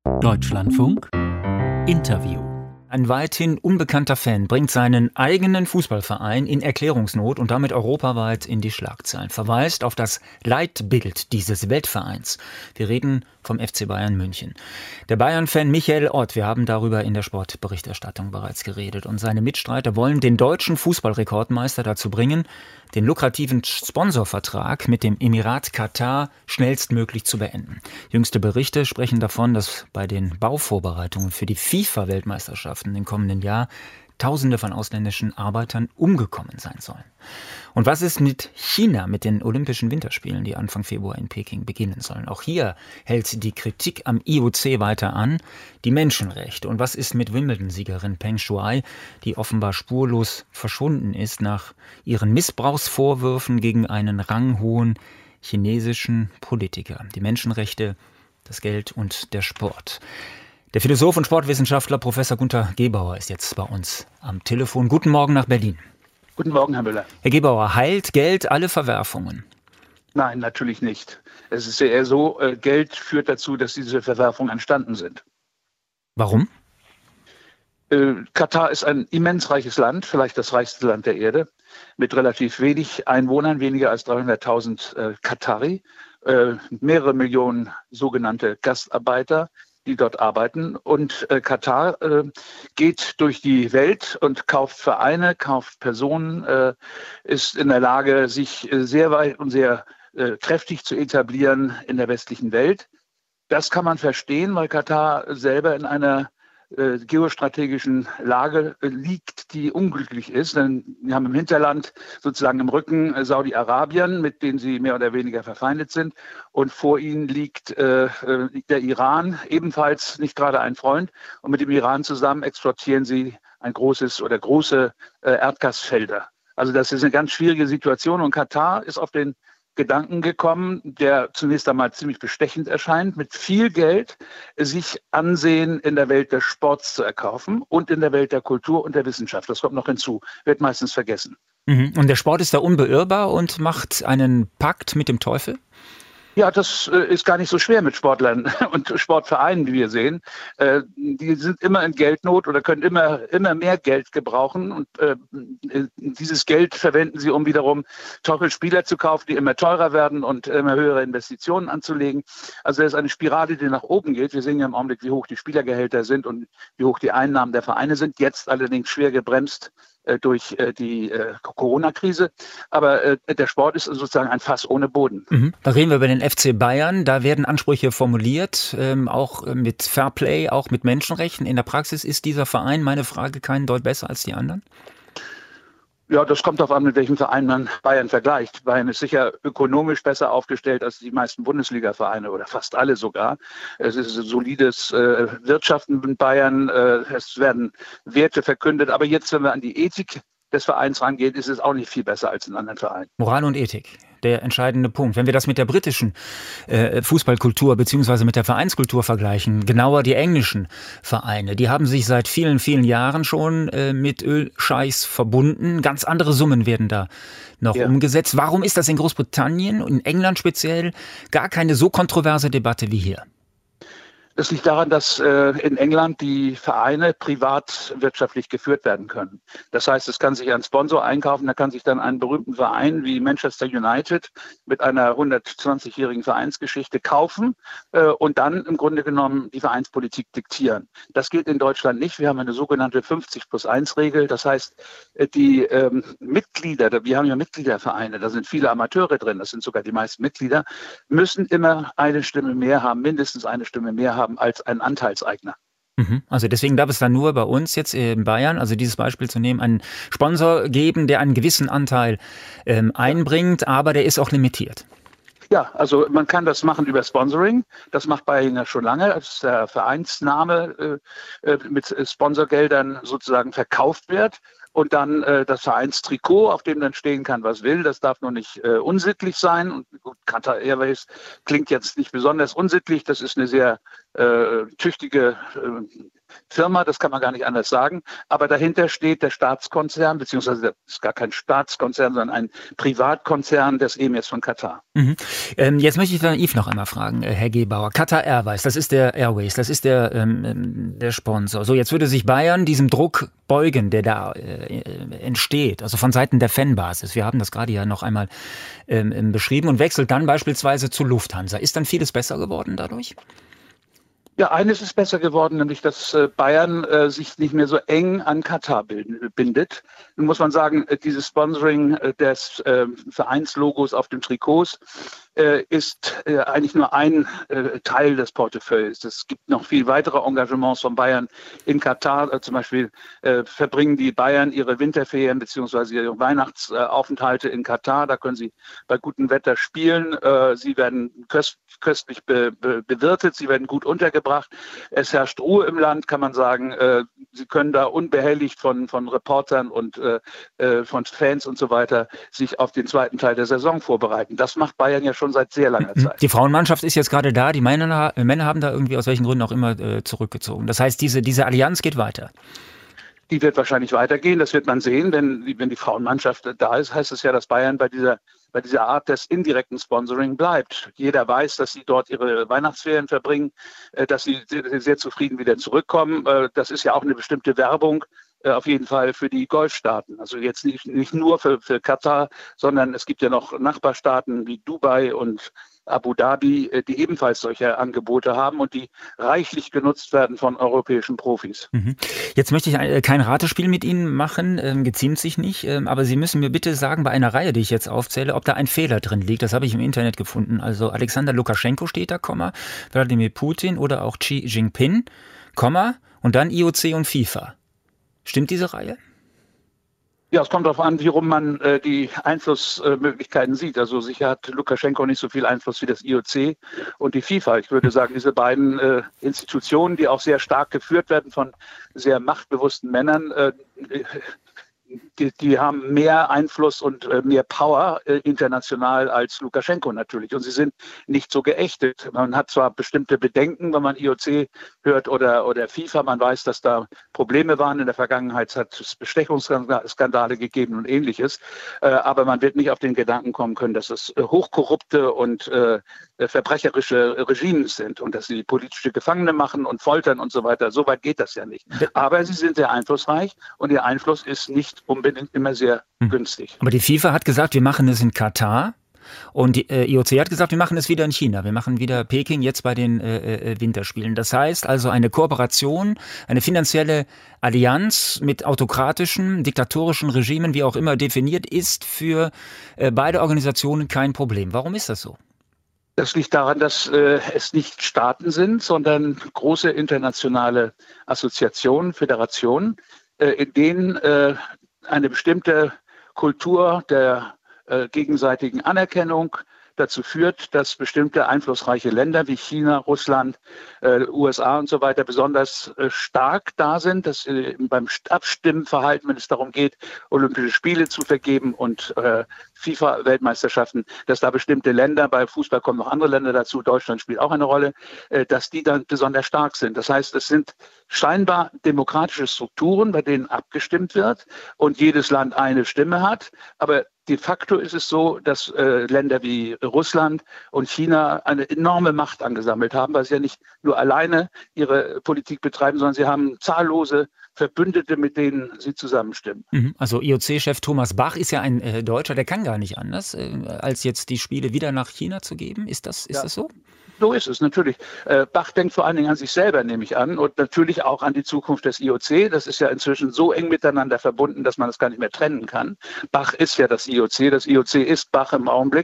Deutschlandfunk Interview. Ein weithin unbekannter Fan bringt seinen eigenen Fußballverein in Erklärungsnot und damit europaweit in die Schlagzeilen. Verweist auf das Leitbild dieses Weltvereins. Wir reden vom FC Bayern München. Der Bayern-Fan Michael Ott, wir haben darüber in der Sportberichterstattung bereits geredet. Und seine Mitstreiter wollen den deutschen Fußballrekordmeister dazu bringen, den lukrativen Sponsorvertrag mit dem Emirat Katar schnellstmöglich zu beenden. Jüngste Berichte sprechen davon, dass bei den Bauvorbereitungen für die FIFA-Weltmeisterschaften im kommenden Jahr Tausende von ausländischen Arbeitern umgekommen sein sollen. Und was ist mit China, mit den Olympischen Winterspielen, die Anfang Februar in Peking beginnen sollen? Auch hier hält die Kritik am IOC weiter an. Die Menschenrechte. Und was ist mit Wimbledon-Siegerin Peng Shuai, die offenbar spurlos verschwunden ist nach ihren Missbrauchsvorwürfen gegen einen ranghohen chinesischen Politiker? Die Menschenrechte, das Geld und der Sport. Der Philosoph und Sportwissenschaftler Professor Günter Gebauer ist jetzt bei uns am Telefon. Guten Morgen nach Berlin. Guten Morgen, Herr Müller. Herr Gebauer, heilt Geld alle Verwerfungen? Nein, natürlich nicht. Es ist ja eher so, Geld führt dazu, dass diese Verwerfungen entstanden sind. Warum? Katar ist ein immens reiches Land, vielleicht das reichste Land der Erde, mit relativ wenig Einwohnern, weniger als 300.000 Katari, mehrere Millionen sogenannte Gastarbeiter, die dort arbeiten. Und Katar geht durch die Welt und kauft Vereine, kauft Personen, ist in der Lage, sich sehr weit und sehr kräftig zu etablieren in der westlichen Welt. Das kann man verstehen, weil Katar selber in einer geostrategischen Lage liegt, die unglücklich ist. Denn wir haben im Hinterland sozusagen im Rücken Saudi-Arabien, mit denen sie mehr oder weniger verfeindet sind. Und vor ihnen liegt der Iran, ebenfalls nicht gerade ein Freund. Und mit dem Iran zusammen exportieren sie ein große Erdgasfelder. Also das ist eine ganz schwierige Situation. Und Katar ist auf den Gedanken gekommen, der zunächst einmal ziemlich bestechend erscheint, mit viel Geld sich Ansehen in der Welt des Sports zu erkaufen und in der Welt der Kultur und der Wissenschaft. Das kommt noch hinzu, wird meistens vergessen. Und der Sport ist da unbeirrbar und macht einen Pakt mit dem Teufel? Ja, das ist gar nicht so schwer mit Sportlern und Sportvereinen, wie wir sehen. Die sind immer in Geldnot oder können immer mehr Geld gebrauchen. Und dieses Geld verwenden sie, um wiederum teure Spieler zu kaufen, die immer teurer werden und immer höhere Investitionen anzulegen. Also das ist eine Spirale, die nach oben geht. Wir sehen ja im Augenblick, wie hoch die Spielergehälter sind und wie hoch die Einnahmen der Vereine sind. Jetzt allerdings schwer gebremst durch die Corona-Krise. Aber der Sport ist sozusagen ein Fass ohne Boden. Da reden wir über den FC Bayern. Da werden Ansprüche formuliert, auch mit Fairplay, auch mit Menschenrechten. In der Praxis ist dieser Verein, meine Frage, keinen Deut besser als die anderen? Ja, das kommt darauf an, mit welchem Verein man Bayern vergleicht. Bayern ist sicher ökonomisch besser aufgestellt als die meisten Bundesliga-Vereine oder fast alle sogar. Es ist ein solides Wirtschaften in Bayern. Es werden Werte verkündet. Aber jetzt, wenn wir an die Ethik des Vereins rangehen, ist es auch nicht viel besser als in anderen Vereinen. Moral und Ethik, der entscheidende Punkt. Wenn wir das mit der britischen Fußballkultur bzw. mit der Vereinskultur vergleichen, genauer die englischen Vereine, die haben sich seit vielen, vielen Jahren schon mit Ölscheichs verbunden. Ganz andere Summen werden da noch umgesetzt. Warum ist das in Großbritannien und in England speziell gar keine so kontroverse Debatte wie hier? Das liegt daran, dass in England die Vereine privatwirtschaftlich geführt werden können. Das heißt, es kann sich ein Sponsor einkaufen, da kann sich dann einen berühmten Verein wie Manchester United mit einer 120-jährigen Vereinsgeschichte kaufen und dann im Grunde genommen die Vereinspolitik diktieren. Das gilt in Deutschland nicht. Wir haben eine sogenannte 50+1-Regel. Das heißt, die Mitglieder, wir haben ja Mitgliedervereine, da sind viele Amateure drin, das sind sogar die meisten Mitglieder, müssen immer eine Stimme mehr haben, mindestens eine Stimme mehr haben als ein Anteilseigner. Also deswegen darf es dann nur bei uns jetzt in Bayern, also dieses Beispiel zu nehmen, einen Sponsor geben, der einen gewissen Anteil einbringt, aber der ist auch limitiert. Ja, also man kann das machen über Sponsoring. Das macht Bayern ja schon lange, als der Vereinsname mit Sponsorgeldern sozusagen verkauft wird. Und dann das Vereinstrikot, auf dem dann stehen kann, was will. Das darf nur nicht unsittlich sein. Und Qatar Airways klingt jetzt nicht besonders unsittlich. Das ist eine sehr tüchtige Firma, das kann man gar nicht anders sagen. Aber dahinter steht der Staatskonzern, beziehungsweise das ist gar kein Staatskonzern, sondern ein Privatkonzern des Emirs von Katar. Mhm. Jetzt möchte ich dann Yves noch einmal fragen, Herr Gebauer. Qatar Airways, das ist der Sponsor. So, jetzt würde sich Bayern diesem Druck beugen, der da entsteht, also von Seiten der Fanbasis. Wir haben das gerade ja noch einmal beschrieben und wechselt dann beispielsweise zu Lufthansa. Ist dann vieles besser geworden dadurch? Ja, eines ist besser geworden, nämlich dass Bayern sich nicht mehr so eng an Katar bindet. Nun muss man sagen, dieses Sponsoring des Vereinslogos auf den Trikots ist eigentlich nur ein Teil des Portefeuilles. Es gibt noch viel weitere Engagements von Bayern in Katar. Zum Beispiel verbringen die Bayern ihre Winterferien bzw. ihre Weihnachtsaufenthalte in Katar. Da können sie bei gutem Wetter spielen. Sie werden köstlich bewirtet, sie werden gut untergebracht. Es herrscht Ruhe im Land, kann man sagen. Sie können da unbehelligt von Reportern und von Fans und so weiter sich auf den zweiten Teil der Saison vorbereiten. Das macht Bayern ja schon seit sehr langer Zeit. Die Frauenmannschaft ist jetzt gerade da, die Männer haben da irgendwie aus welchen Gründen auch immer zurückgezogen. Das heißt, diese Allianz geht weiter. Die wird wahrscheinlich weitergehen, das wird man sehen, denn wenn die Frauenmannschaft da ist, heißt es ja, dass Bayern bei dieser Art des indirekten Sponsoring bleibt. Jeder weiß, dass sie dort ihre Weihnachtsferien verbringen, dass sie sehr zufrieden wieder zurückkommen. Das ist ja auch eine bestimmte Werbung, auf jeden Fall für die Golfstaaten. Also jetzt nicht nur für Katar, sondern es gibt ja noch Nachbarstaaten wie Dubai und Abu Dhabi, die ebenfalls solche Angebote haben und die reichlich genutzt werden von europäischen Profis. Jetzt möchte ich kein Ratespiel mit Ihnen machen, geziemt sich nicht, aber Sie müssen mir bitte sagen, bei einer Reihe, die ich jetzt aufzähle, ob da ein Fehler drin liegt. Das habe ich im Internet gefunden. Also Alexander Lukaschenko steht da, Wladimir Putin oder auch Xi Jinping, und dann IOC und FIFA. Stimmt diese Reihe? Ja, es kommt darauf an, wie rum man die Einflussmöglichkeiten sieht. Also sicher hat Lukaschenko nicht so viel Einfluss wie das IOC und die FIFA. Ich würde sagen, diese beiden Institutionen, die auch sehr stark geführt werden von sehr machtbewussten Männern, die haben mehr Einfluss und mehr Power international als Lukaschenko natürlich. Und sie sind nicht so geächtet. Man hat zwar bestimmte Bedenken, wenn man IOC hört oder FIFA. Man weiß, dass da Probleme waren. In der Vergangenheit hat es Bestechungsskandale gegeben und Ähnliches. Aber man wird nicht auf den Gedanken kommen können, dass es hochkorrupte und verbrecherische Regimes sind und dass sie politische Gefangene machen und foltern und so weiter. So weit geht das ja nicht. Aber sie sind sehr einflussreich und ihr Einfluss ist nicht unbedingt immer sehr günstig. Aber die FIFA hat gesagt, wir machen es in Katar. Und die IOC hat gesagt, wir machen es wieder in China. Wir machen wieder Peking jetzt bei den Winterspielen. Das heißt also eine Kooperation, eine finanzielle Allianz mit autokratischen, diktatorischen Regimen, wie auch immer definiert, ist für beide Organisationen kein Problem. Warum ist das so? Das liegt daran, dass es nicht Staaten sind, sondern große internationale Assoziationen, Föderationen, in denen eine bestimmte Kultur der gegenseitigen Anerkennung dazu führt, dass bestimmte einflussreiche Länder wie China, Russland, USA und so weiter besonders stark da sind, dass beim Abstimmverhalten, wenn es darum geht, Olympische Spiele zu vergeben und FIFA-Weltmeisterschaften, dass da bestimmte Länder, bei Fußball kommen noch andere Länder dazu, Deutschland spielt auch eine Rolle, dass die dann besonders stark sind. Das heißt, es sind scheinbar demokratische Strukturen, bei denen abgestimmt wird und jedes Land eine Stimme hat, aber de facto ist es so, dass Länder wie Russland und China eine enorme Macht angesammelt haben, weil sie ja nicht nur alleine ihre Politik betreiben, sondern sie haben zahllose Verbündete, mit denen sie zusammenstimmen. Also IOC-Chef Thomas Bach ist ja ein Deutscher, der kann gar nicht anders, als jetzt die Spiele wieder nach China zu geben. Ist das so? So ist es, natürlich. Bach denkt vor allen Dingen an sich selber, nehme ich an, und natürlich auch an die Zukunft des IOC. Das ist ja inzwischen so eng miteinander verbunden, dass man es gar nicht mehr trennen kann. Bach ist ja das IOC ist Bach im Augenblick.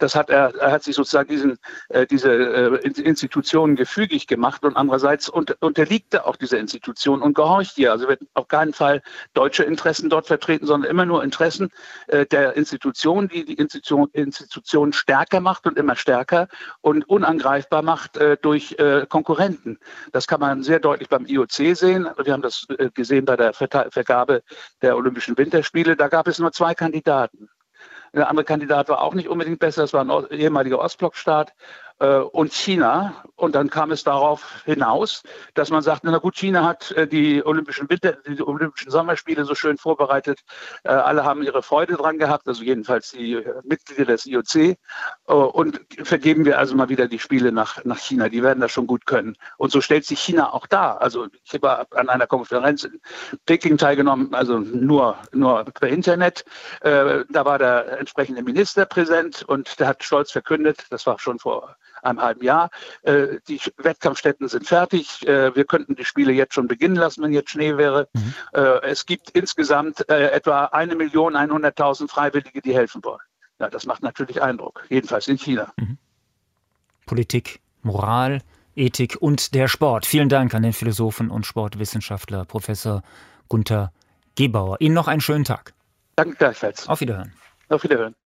Er hat sich sozusagen diese Institutionen gefügig gemacht und andererseits unterliegt er auch dieser Institution und gehorcht ihr. Also wird auf keinen Fall deutsche Interessen dort vertreten, sondern immer nur Interessen der Institution, die Institution stärker macht und immer stärker und unangreifbar macht durch Konkurrenten. Das kann man sehr deutlich beim IOC sehen. Wir haben das gesehen bei der Vergabe der Olympischen Winterspiele. Da gab es nur 2 Kandidaten. Der andere Kandidat war auch nicht unbedingt besser. Das war ein ehemaliger Ostblockstaat. und China. Und dann kam es darauf hinaus, dass man sagt, na gut, China hat die Olympischen Sommerspiele so schön vorbereitet. Alle haben ihre Freude dran gehabt, also jedenfalls die Mitglieder des IOC. Und vergeben wir also mal wieder die Spiele nach China. Die werden das schon gut können. Und so stellt sich China auch dar. Also ich habe an einer Konferenz in Peking teilgenommen, also nur per Internet. Da war der entsprechende Minister präsent und der hat stolz verkündet, das war schon vor einem halben Jahr, die Wettkampfstätten sind fertig, wir könnten die Spiele jetzt schon beginnen lassen, wenn jetzt Schnee wäre. Es gibt insgesamt etwa 1.100.000 Freiwillige, die helfen wollen. Ja, das macht natürlich Eindruck, jedenfalls in China. Politik, Moral, Ethik und der Sport. Vielen Dank an den Philosophen und Sportwissenschaftler Professor Gunter Gebauer. Ihnen noch einen schönen Tag. Danke gleichfalls. Auf Wiederhören. Auf Wiederhören.